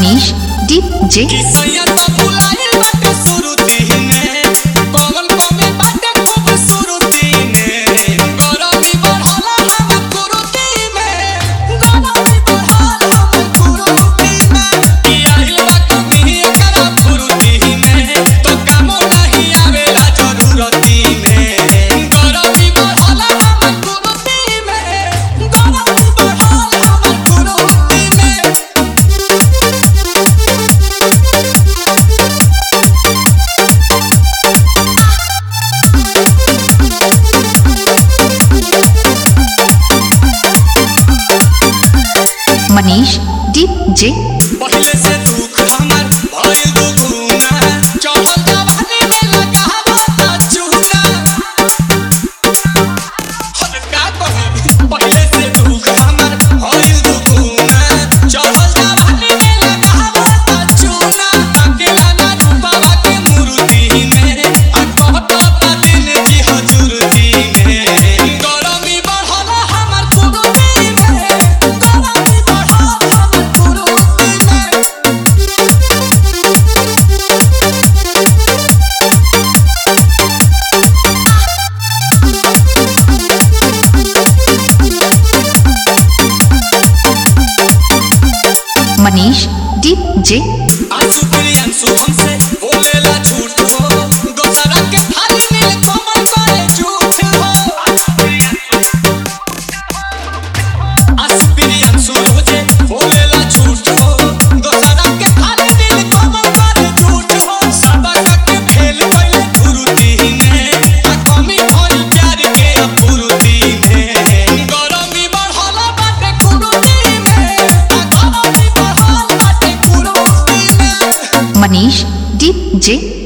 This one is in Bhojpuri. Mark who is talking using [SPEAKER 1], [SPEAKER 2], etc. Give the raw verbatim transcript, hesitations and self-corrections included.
[SPEAKER 1] मनीष डीजे मनीष डीजे
[SPEAKER 2] पहले से दुख हमर भइल दुगुना चढ़ल जवानी में लगावता चूना हर का कहे पहले से दुख हमर भइल दुगुना चढ़ल जवानी में लगावता चूना अकेला ना रूपवा के मूर्ति में आ कहता दिन जी हजूरती में गरमी बढ़ला हमर कुरुती में गरमी
[SPEAKER 1] मनीष डीजे
[SPEAKER 2] आंसू प्रियांशु हमसे बोलेला झूठ हो दोसरा के थाली में कमल करे झूठ हो आंसू प्रियांशु मुझे बोलेला झूठ हो दोसरा के थाली में कमल करे झूठ हो सबा के फेल कइले फुरुती में आ कमी भइल प्यार के अपुरुती में गरमी बढ़ला बाटे कुरुती में आ गरमी बढ़ला बाटे कुरुती में
[SPEAKER 1] मनीष डीजे।